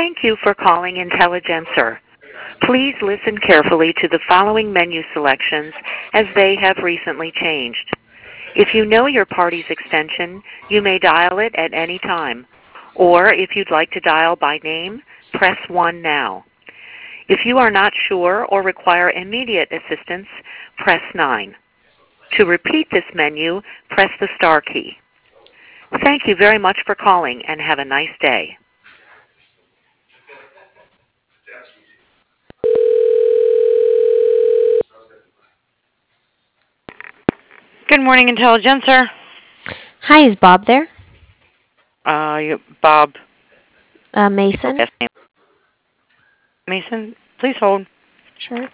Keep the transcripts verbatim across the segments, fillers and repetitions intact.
Thank you for calling Intelligencer. Please listen carefully to the following menu selections as they have recently changed. If you know your party's extension, you may dial it at any time. Or if you'd like to dial by name, press one now. If you are not sure or require immediate assistance, press nine. To repeat this menu, press the star key. Thank you very much for calling and have a nice day. Good morning, Intelligencer. Hi, is Bob there? Uh, Bob. Uh, Mason? Yes, ma'am. Mason, please hold. Sure.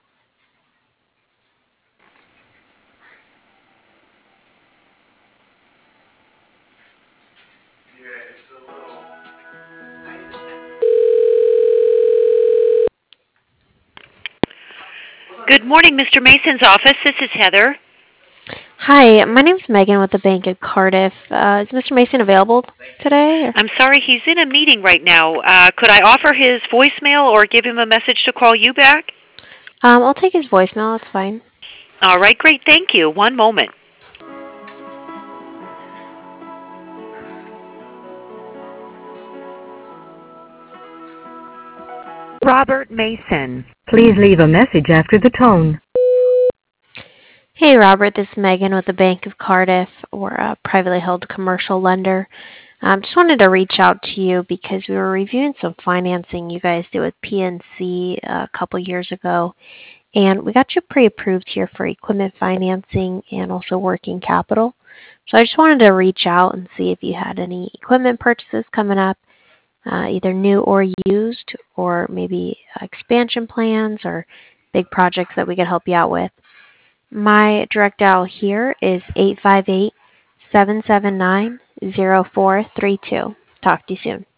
Good morning, Mister Mason's office. This is Heather. Hi, my name's Megan with the bank at Cardiff. Uh, is Mister Mason available today? Or? I'm sorry, he's in a meeting right now. Uh, could I offer his voicemail or give him a message to call you back? Um, I'll take his voicemail. That's fine. All right, great. Thank you. One moment. Robert Mason. Please leave a message after the tone. Hey, Robert. This is Megan with the Bank of Cardiff. We're a privately held commercial lender. Um, just wanted to reach out to you because we were reviewing some financing you guys did with P N C a couple years ago. And we got you pre-approved here for equipment financing and also working capital. So I just wanted to reach out and see if you had any equipment purchases coming up, uh, either new or used, or maybe expansion plans or big projects that we could help you out with. My direct dial here is eight five eight, seven seven nine, zero four three two. Talk to you soon.